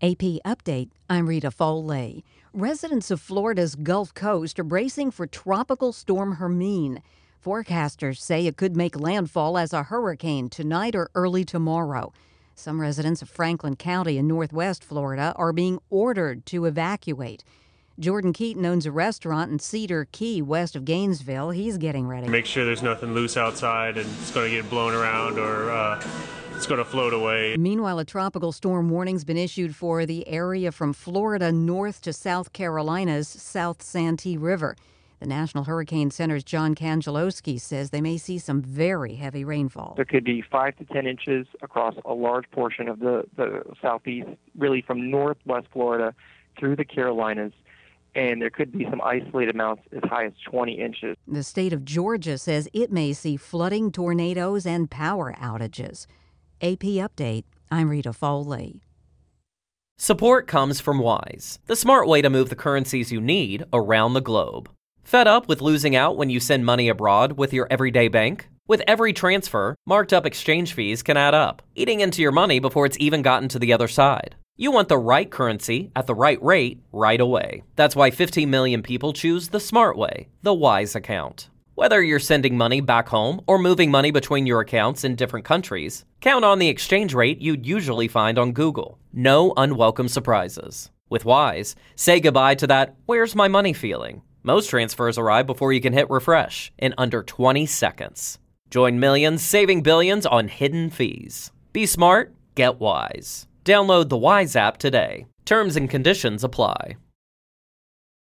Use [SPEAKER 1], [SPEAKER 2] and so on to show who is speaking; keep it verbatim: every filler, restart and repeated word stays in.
[SPEAKER 1] A P Update, I'm Rita Foley. Residents of Florida's Gulf Coast are bracing for Tropical Storm Hermine. Forecasters say it could make landfall as a hurricane tonight or early tomorrow. Some residents of Franklin County in northwest Florida are being ordered to evacuate. Jordan Keaton owns a restaurant in Cedar Key, west of Gainesville. He's getting ready.
[SPEAKER 2] Make sure there's nothing loose outside and it's going to get blown around or uh, it's going to float away.
[SPEAKER 1] Meanwhile, a tropical storm warning's been issued for the area from Florida north to South Carolina's South Santee River. The National Hurricane Center's John Kangelowski says they may see some very heavy rainfall.
[SPEAKER 3] There could be five to ten inches across a large portion of the, the southeast, really from northwest Florida through the Carolinas. And there could be some isolated amounts as high as twenty inches.
[SPEAKER 1] The state of Georgia says it may see flooding, tornadoes, and power outages. A P Update, I'm Rita Foley.
[SPEAKER 4] Support comes from Wise, the smart way to move the currencies you need around the globe. Fed up with losing out when you send money abroad with your everyday bank? With every transfer, marked up exchange fees can add up, eating into your money before it's even gotten to the other side. You want the right currency at the right rate right away. That's why fifteen million people choose the smart way, the Wise account. Whether you're sending money back home or moving money between your accounts in different countries, count on the exchange rate you'd usually find on Google. No unwelcome surprises. With Wise, say goodbye to that "where's my money" feeling. Most transfers arrive before you can hit refresh in under twenty seconds. Join millions saving billions on hidden fees. Be smart, get Wise. Download the Wise app today. Terms and conditions apply.